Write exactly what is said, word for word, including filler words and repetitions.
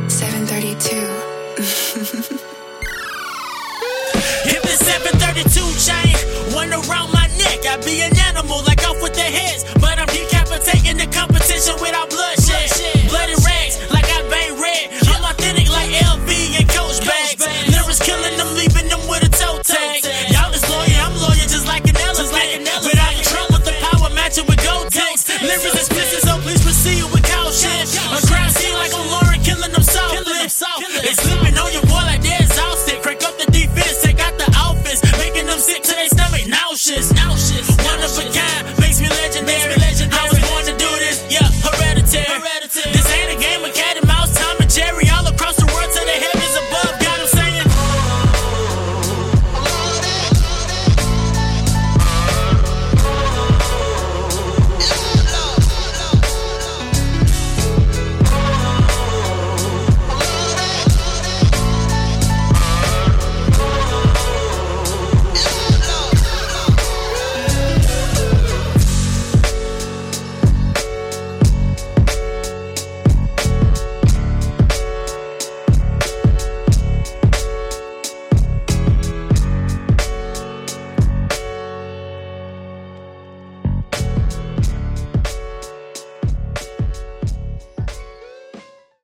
seven thirty-two. If the seven thirty-two chain went around my neck, I'd be an animal like off with the heads. But I'm decapitating the competition without bloodshed. Bloody rags,